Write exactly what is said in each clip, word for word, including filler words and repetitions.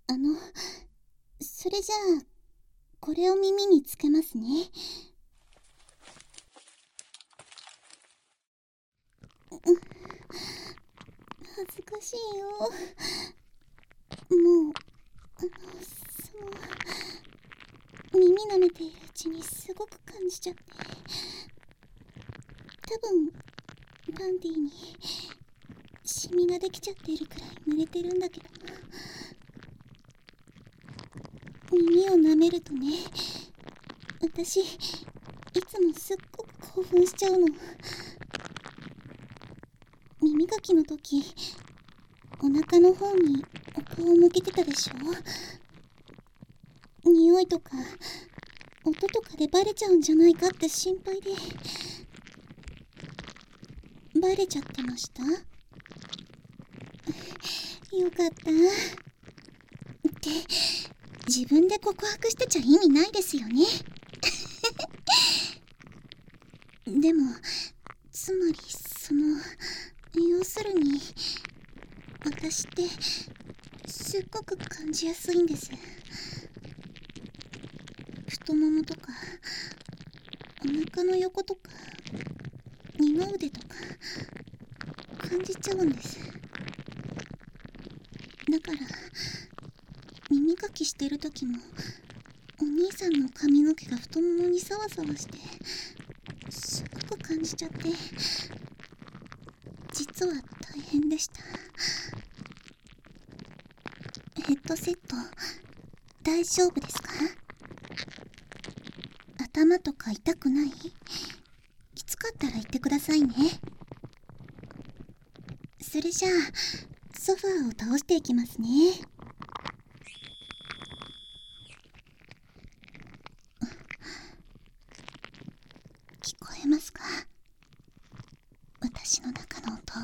あの、それじゃあこれを耳につけますね。恥ずかしいよ。もうあのその耳舐めているうちにすごく感じちゃって、多分パンティーにシミができちゃっているくらい濡れてるんだけど、耳を舐めるとね、私いつもすっごく興奮しちゃうの。耳かきの時、お腹の方にお顔を向けてたでしょ。匂いとか音とかでバレちゃうんじゃないかって心配で。バレちゃってました？よかった。って自分で告白してちゃ意味ないですよね。でもつまりその要するに私ってすっごく感じやすいんです。太ももとかお腹の横とか二の腕とか感じちゃうんです。だから耳かきしてる時もお兄さんの髪の毛が太ももにサワサワしてすごく感じちゃって、実は大変でした。ヘッドセット大丈夫ですか？頭とか痛くない？きつかったら言ってくださいね。それじゃあソファーを倒していきますね。聞こえますか？私の中の音。あ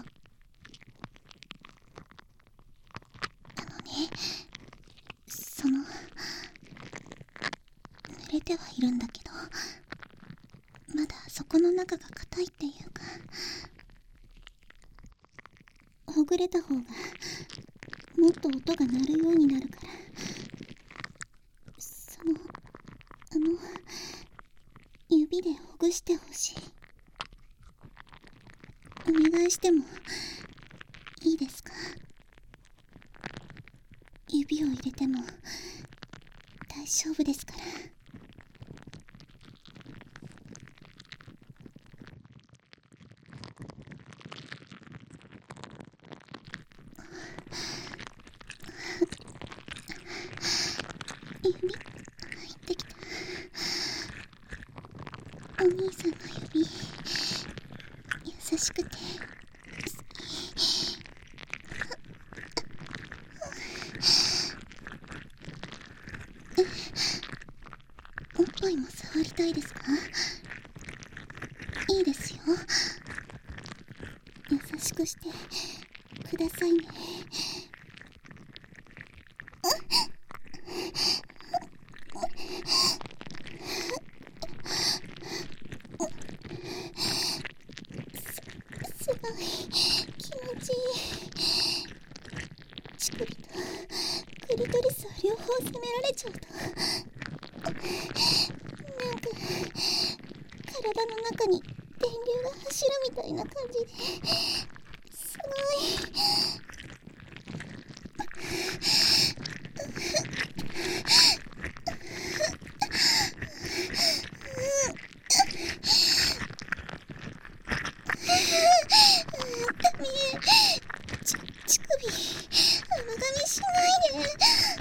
のね、その濡れてはいるんだけど、まだそこの中が硬いっていうか、ほぐれた方がもっと音が鳴るようになるから、そのあの指でほぐしてほしい。お願いしてもいいですか？指を入れても大丈夫ですから。指入ってきた。お兄さんの指優しくておっぱいも触りたいですか？いいですよ。優しくしてくださいね。すごい気持ちいい。乳首とクリトリスを両方責められちゃうと、なんか体の中に電流が走るみたいな感じですごい。ダメ、ち乳首甘噛みしないで。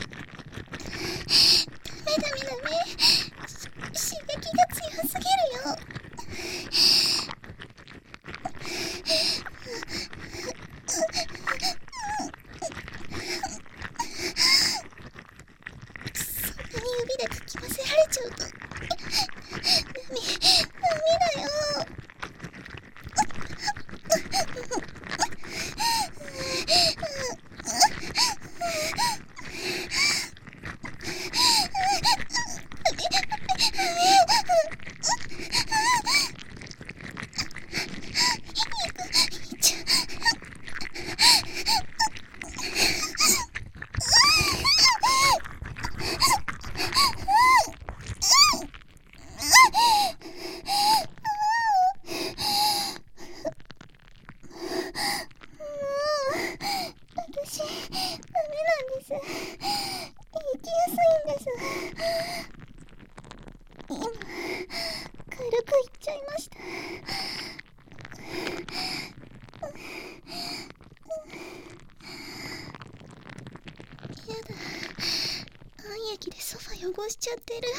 ダメダメダメ、刺激が強すぎるよ。 です。行きやすいんです。今軽く行っちゃいました。やだ、暗液でソファ汚しちゃってる。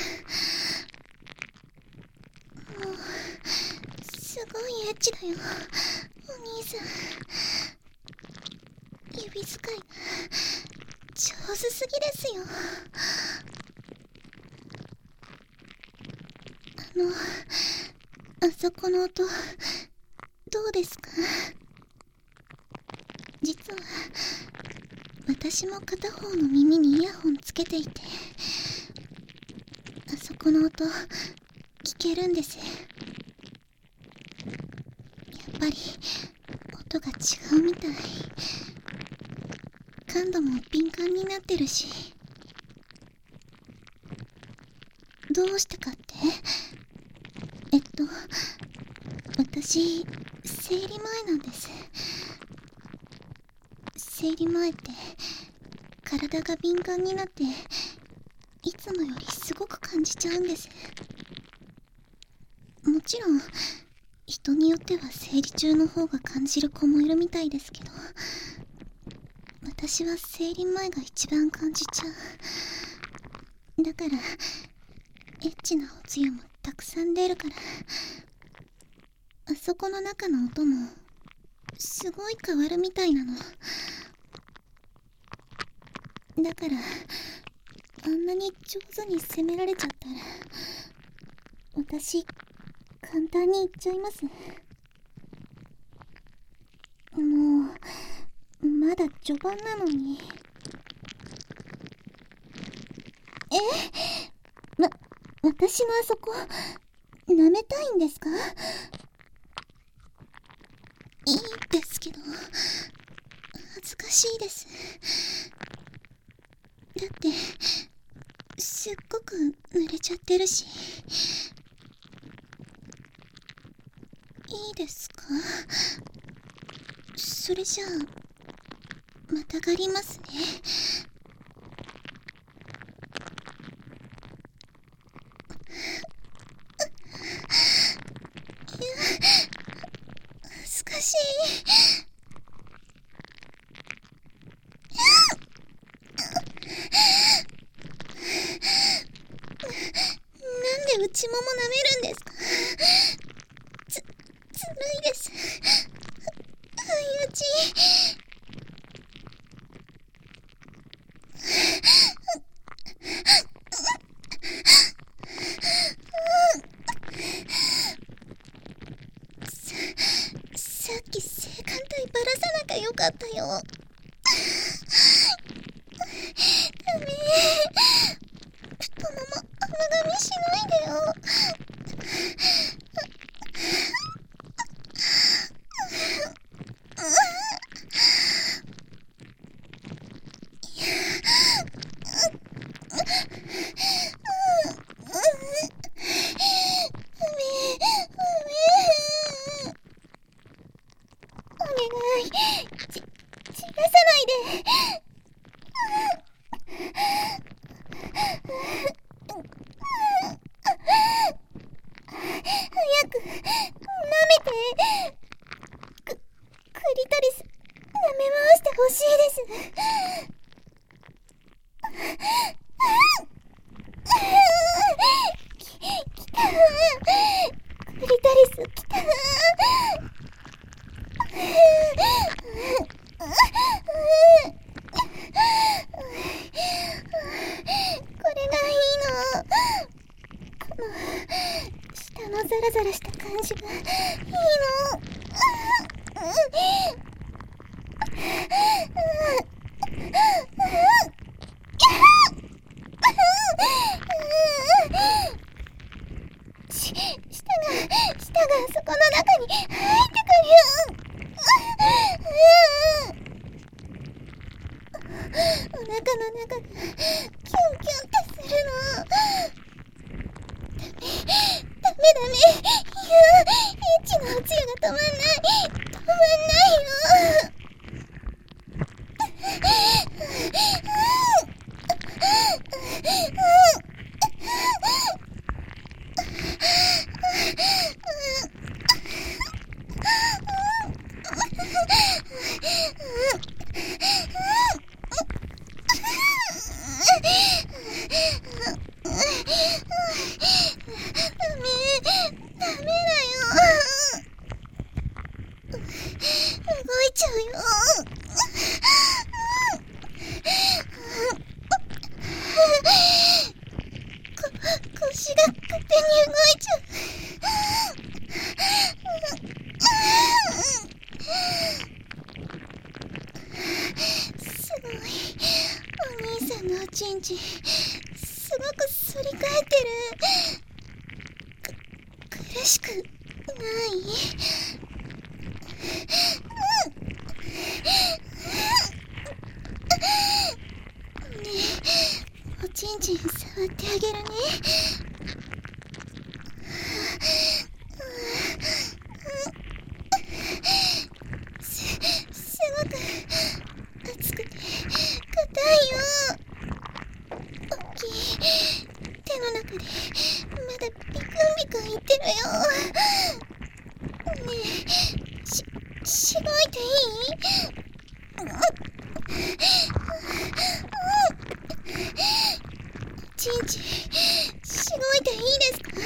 もうすごいエッチだよお兄さん。指使いが上手すぎですよ。あのあそこの音どうですか？実は私も片方の耳にイヤホンつけていて、あそこの音聞けるんです。やっぱり音が違うみたい。感度も敏感になってるし。どうしたかって？えっと私生理前なんです。生理前って体が敏感になっていつもよりすごく感じちゃうんです。もちろん人によっては生理中の方が感じる子もいるみたいですけど、私は生理前が一番感じちゃう。だからエッチなおつゆもたくさん出るから、あそこの中の音もすごい変わるみたいなの。だからあんなに上手に攻められちゃったら私簡単にいっちゃいます。もうまだ序盤なのに。え？わ、私のあそこ舐めたいんですか？いいんですけど恥ずかしいです。だってすっごく濡れちゃってるし。いいですか？それじゃあまたがりますね。いや、恥ずかしい。なんで内もも舐めるんですか？つ、ずるいです。相打ち。さ、さっき性感帯ばらさなきゃよかったよ。ダメ。太もも甘噛みしないでよ。お願い、ち、ちらさないで。早く舐めて。ク、クリトリス舐め回してほしいです。き、きた。クリトリスきた。これがいいの。この下のザラザラした感じがいいの。し、舌が、舌がそこの中に入ってくる。お腹の中がキュンキュンってするの。ダメダメダメ。いや、エッチなおつゆが止まんない止まんないよ。 ダメ、ダメだよ。動いちゃうよ。こ腰が勝手に動いちゃう。すごい。お兄さんのおちんちんすごく反り返ってる。く苦しくない？ねえ、おちんちん触ってあげるね。す、すごく熱くて硬いよ。大きい手の中でまだビクンビクンいってるよ。ねえ、し、しごいていい？ちんちんしごいていいですか？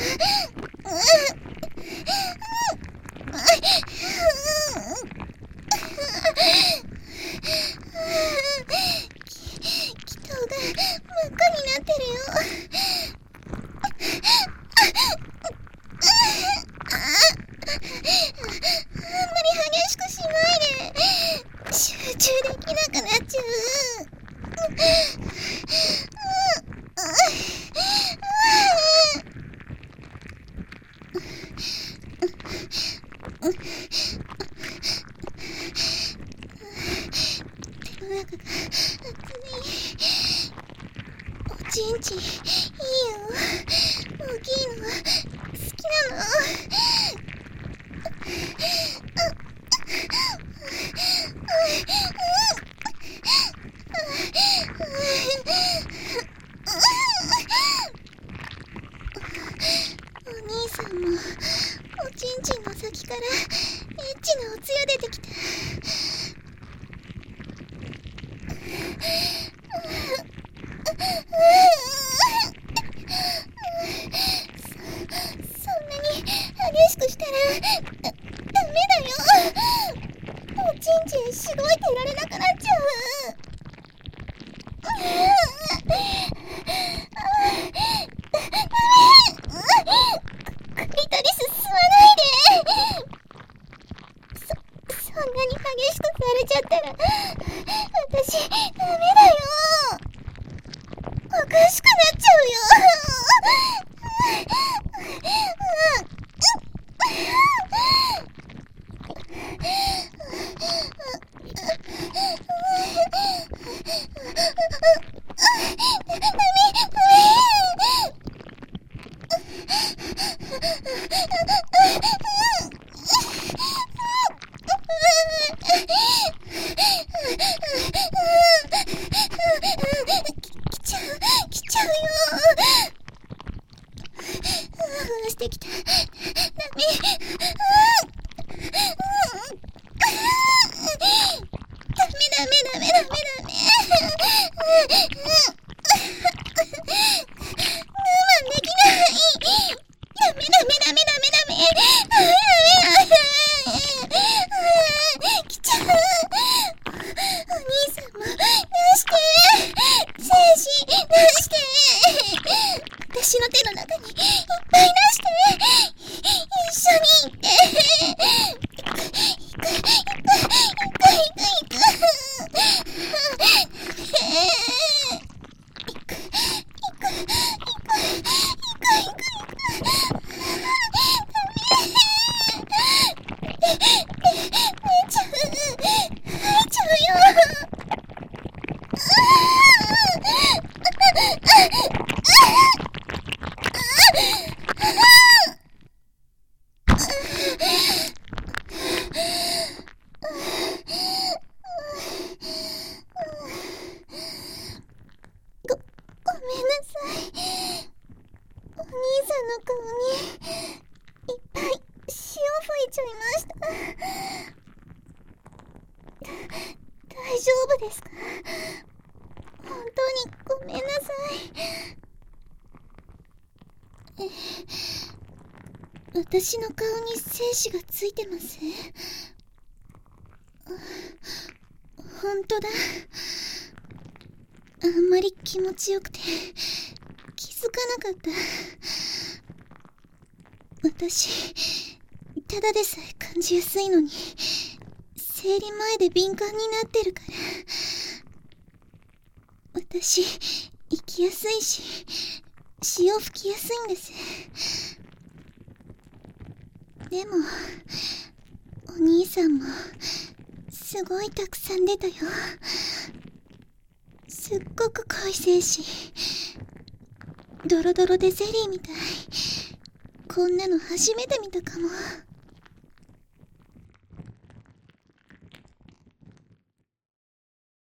き、気筒が真っ赤になってるよ。あんまり激しくしないで。集中できなくなっちゃう。手の中が熱い。おちんちんいいよ。大きいの好きなの。お兄さんもおちんちんの先からエッチなおつや出てきた。そ、そんなに激しくしたらダメだよ。おちんちんしごいてられなくなっちゃう。クリトリス吸わないで。そ、そんなに激しくされちゃったら私ダメだよ。おかしくなっちゃうよ。 え、私の顔に精子がついてます？ほんとだ。あんまり気持ちよくて気づかなかった。私ただでさえ感じやすいのに生理前で敏感になってるから。私生きやすいし潮吹きやすいんです。でもお兄さんもすごいたくさん出たよ。すっごく濃い精子、ドロドロでゼリーみたい。こんなの初めて見たかも。